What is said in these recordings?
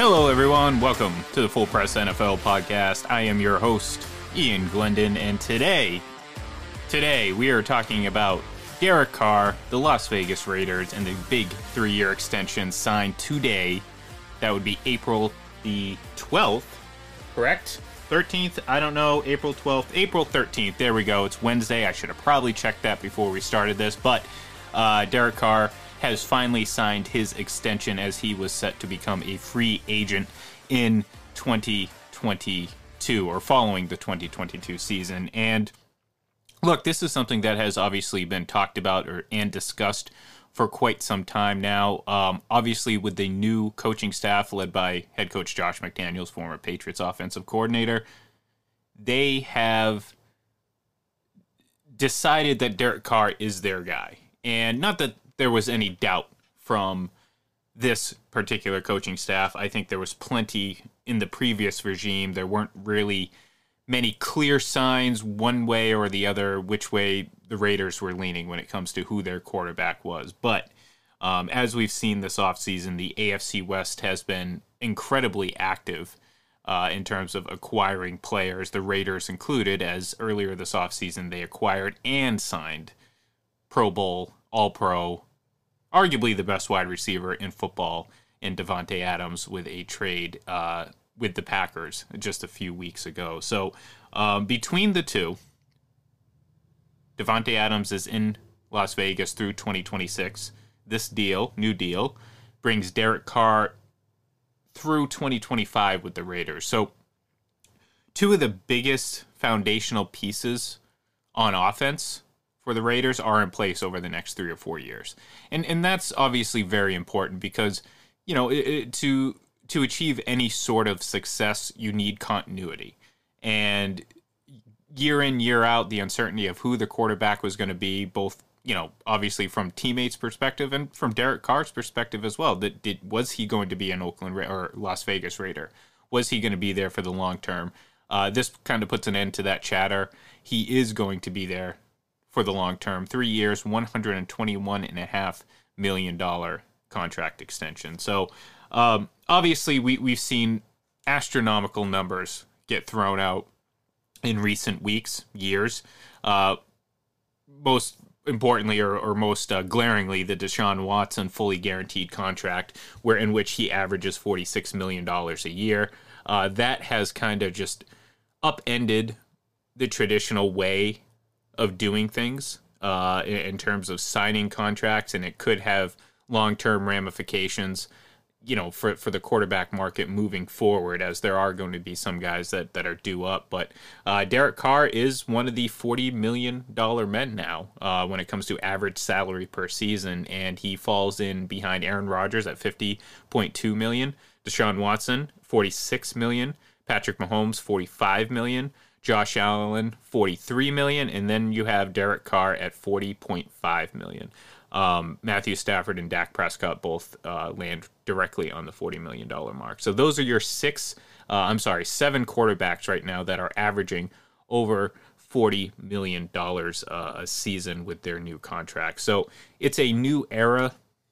Hello, everyone. Welcome to the Full Press NFL podcast. I am your host, Ian Glendon, and today we are talking about Derek Carr, the Las Vegas Raiders, and the big 3-year extension signed today. That would be April the 12th, correct? 13th? I don't know. April 12th. April 13th. There we go. It's Wednesday. I should have probably checked that before we started this, but Derek Carr has finally signed his extension as he was set to become a free agent in 2022 or following the 2022 season. And look, this is something that has obviously been talked about and discussed for quite some time now. Obviously, with the new coaching staff led by head coach Josh McDaniels, former Patriots offensive coordinator, they have decided that Derek Carr is their guy. And not that there was any doubt from this particular coaching staff. I think there was plenty in the previous regime. There weren't really many clear signs one way or the other which way the Raiders were leaning when it comes to who their quarterback was. But as we've seen this offseason, the AFC West has been incredibly active in terms of acquiring players, the Raiders included, as earlier this offseason they acquired and signed Pro Bowl, All-Pro, arguably the best wide receiver in football in Davante Adams with a trade with the Packers just a few weeks ago. So between the two, Davante Adams is in Las Vegas through 2026. This deal, new deal, brings Derek Carr through 2025 with the Raiders. So two of the biggest foundational pieces on offense for the Raiders are in place over the next 3 or 4 years. And that's obviously very important because, you know, to achieve any sort of success, you need continuity. And year in, year out, the uncertainty of who the quarterback was going to be, both, you know, obviously from teammates' perspective and from Derek Carr's perspective as well. Was he going to be an Oakland or Las Vegas Raider? Was he going to be there for the long term? This kind of puts an end to that chatter. He is going to be there for the long term, 3 years, $121.5 million contract extension. So obviously we've seen astronomical numbers get thrown out in recent weeks, years. Most importantly or most glaringly, the Deshaun Watson fully guaranteed contract, in which he averages $46 million a year. That has kind of just upended the traditional way of doing things in terms of signing contracts, and it could have long-term ramifications, you know, for the quarterback market moving forward, as there are going to be some guys that are due up. But Derek Carr is one of the $40 million men now when it comes to average salary per season, and he falls in behind Aaron Rodgers at $50.2 million, Deshaun Watson $46 million, Patrick Mahomes $45 million, Josh Allen, $43 million, and then you have Derek Carr at $40.5 million. Matthew Stafford and Dak Prescott both land directly on the $40 million mark. So those are your seven quarterbacks right now that are averaging over $40 million a season with their new contract. So it's a new era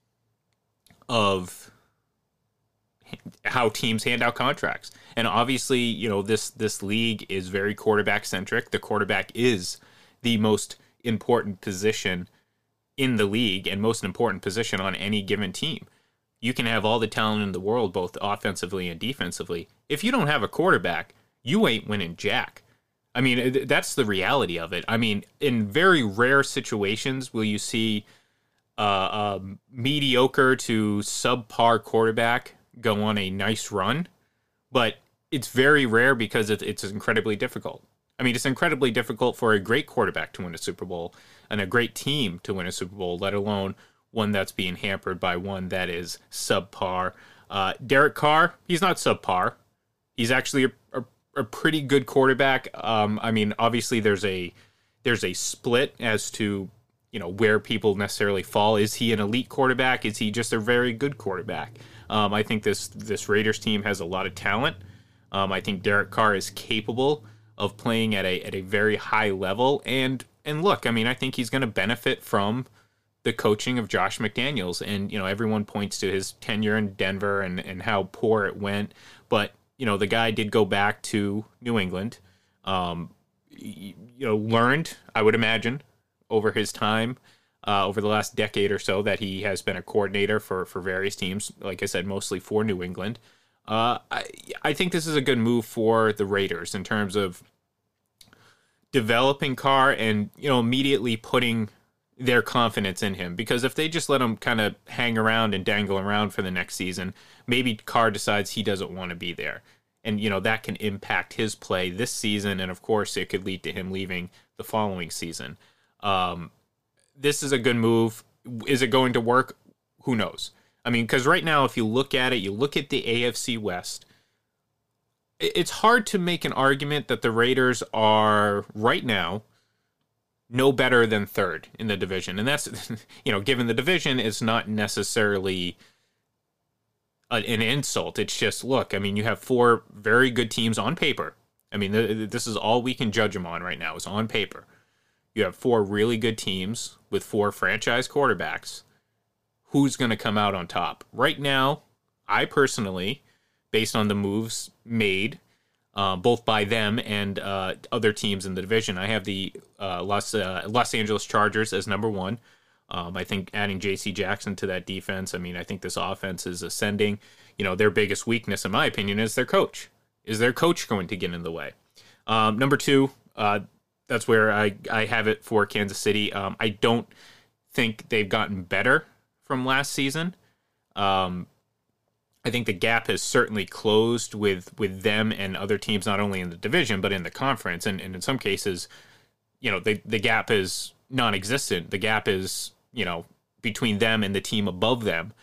of how teams hand out contracts. And obviously, you know, this league is very quarterback centric. The quarterback is the most important position in the league and most important position on any given team. You can have all the talent in the world, both offensively and defensively. If you don't have a quarterback, you ain't winning jack. I mean, that's the reality of it. I mean, in very rare situations will you see a mediocre to subpar quarterback go on a nice run, but it's very rare because it's incredibly difficult. I mean, it's incredibly difficult for a great quarterback to win a Super Bowl and a great team to win a Super Bowl, let alone one that's being hampered by one that is subpar. Derek Carr, he's not subpar. He's actually a pretty good quarterback. I mean, obviously there's a split as to, you know, where people necessarily fall. Is he an elite quarterback? Is he just a very good quarterback? I think this Raiders team has a lot of talent. I think Derek Carr is capable of playing at a very high level. And look, I mean, I think he's going to benefit from the coaching of Josh McDaniels. And, everyone points to his tenure in Denver and how poor it went. But, the guy did go back to New England, learned, I would imagine, over his time, over the last decade or so, that he has been a coordinator for various teams, like I said, mostly for New England. I think this is a good move for the Raiders in terms of developing Carr and, immediately putting their confidence in him. Because if they just let him kind of hang around and dangle around for the next season, maybe Carr decides he doesn't want to be there. And, that can impact his play this season. And, of course, it could lead to him leaving the following season. This is a good move. Is it going to work? Who knows? I mean, because right now, if you look at it, you look at the AFC West, it's hard to make an argument that the Raiders are, right now, no better than third in the division. And that's, given the division, it's not necessarily an insult. It's just, look, I mean, you have 4 very good teams on paper. I mean, this is all we can judge them on right now, is on paper. You have 4 really good teams with 4 franchise quarterbacks. Who's going to come out on top? Right now, I personally, based on the moves made, both by them and other teams in the division, I have the Los Angeles Chargers as number 1. I think adding J.C. Jackson to that defense, I think this offense is ascending. Their biggest weakness, in my opinion, is their coach. Is their coach going to get in the way? Number 2, that's where I have it for Kansas City. I don't think they've gotten better from last season. I think the gap has certainly closed with them and other teams, not only in the division, but in the conference. And in some cases, the gap is non-existent. The gap is, between them and the team above them.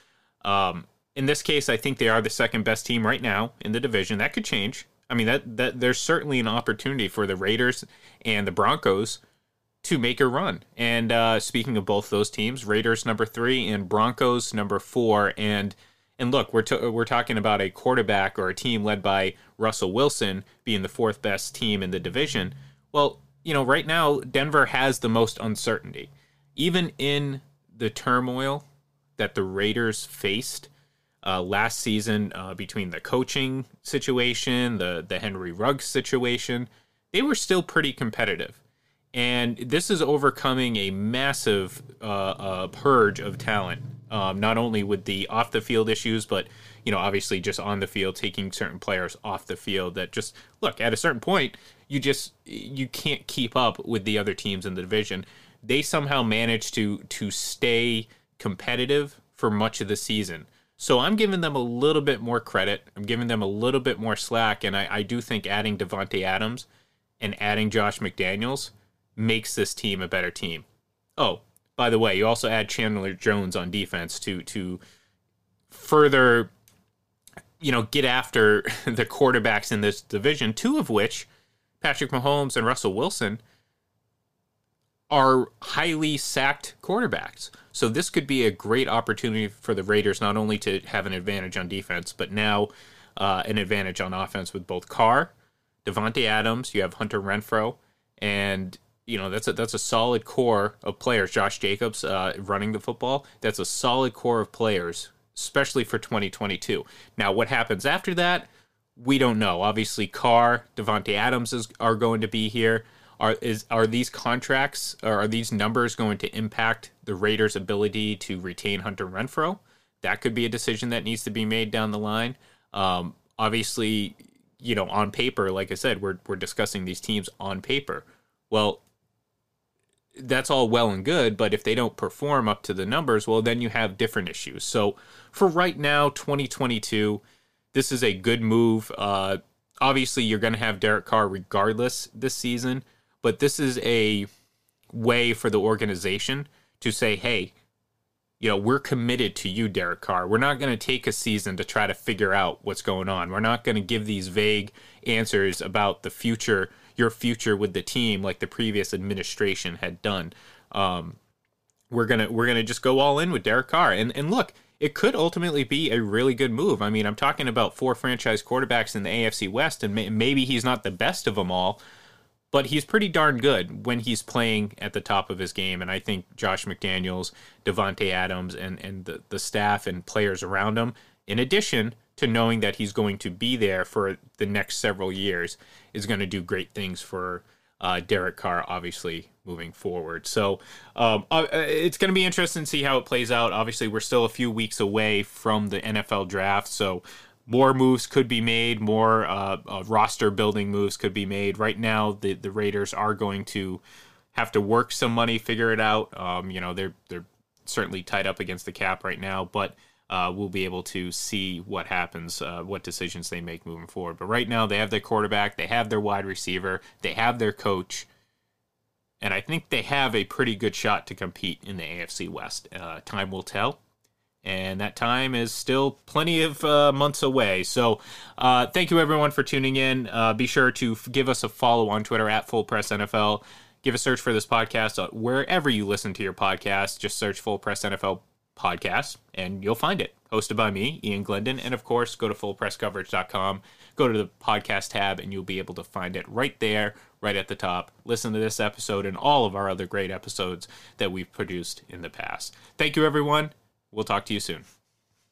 In this case, I think they are the second best team right now in the division. That could change. I mean, that there's certainly an opportunity for the Raiders and the Broncos to make a run. And speaking of both those teams, Raiders number 3 and Broncos number 4. And look, we're talking about a quarterback or a team led by Russell Wilson being the 4th best team in the division. Well, right now, Denver has the most uncertainty. Even in the turmoil that the Raiders faced last season, between the coaching situation, the Henry Ruggs situation, they were still pretty competitive. And this is overcoming a massive purge of talent, not only with the off-the-field issues, but, obviously just on the field, taking certain players off the field that just, look, at a certain point, you can't keep up with the other teams in the division. They somehow managed to stay competitive for much of the season. So I'm giving them a little bit more credit. I'm giving them a little bit more slack, and I do think adding Davante Adams and adding Josh McDaniels makes this team a better team. Oh, by the way, you also add Chandler Jones on defense to further, get after the quarterbacks in this division, 2 of which, Patrick Mahomes and Russell Wilson, are highly sacked quarterbacks. So this could be a great opportunity for the Raiders not only to have an advantage on defense, but now an advantage on offense with both Carr, Davante Adams, you have Hunter Renfrow, and that's a solid core of players. Josh Jacobs running the football. That's a solid core of players, especially for 2022. Now, what happens after that, we don't know. Obviously, Carr, Davante Adams are going to be here. Are these contracts, or are these numbers going to impact the Raiders' ability to retain Hunter Renfrow? That could be a decision that needs to be made down the line. Obviously, on paper, like I said, we're discussing these teams on paper. Well, that's all well and good, but if they don't perform up to the numbers, well, then you have different issues. So for right now, 2022, this is a good move. Obviously, you're going to have Derek Carr regardless this season, but this is a way for the organization to say, hey, we're committed to you, Derek Carr. We're not going to take a season to try to figure out what's going on. We're not going to give these vague answers about the future, your future with the team, like the previous administration had done. We're gonna just go all in with Derek Carr. And look, it could ultimately be a really good move. I'm talking about 4 franchise quarterbacks in the AFC West, and maybe he's not the best of them all, but he's pretty darn good when he's playing at the top of his game. And I think Josh McDaniels, Devontae Adams, and the staff and players around him, in addition to knowing that he's going to be there for the next several years, is going to do great things for Derek Carr, obviously, moving forward. So it's going to be interesting to see how it plays out. Obviously, we're still a few weeks away from the NFL draft, so more moves could be made, more roster building moves could be made. Right now, the Raiders are going to have to work some money, figure it out. They're certainly tied up against the cap right now, but we'll be able to see what happens, what decisions they make moving forward. But right now, they have their quarterback, they have their wide receiver, they have their coach, and I think they have a pretty good shot to compete in the AFC West. Time will tell. And that time is still plenty of months away. So thank you, everyone, for tuning in. Be sure to give us a follow on Twitter at Full Press NFL. Give a search for this podcast wherever you listen to your podcast. Just search Full Press NFL Podcast, and you'll find it. Hosted by me, Ian Glendon. And, of course, go to fullpresscoverage.com. Go to the podcast tab, and you'll be able to find it right there, right at the top. Listen to this episode and all of our other great episodes that we've produced in the past. Thank you, everyone. We'll talk to you soon.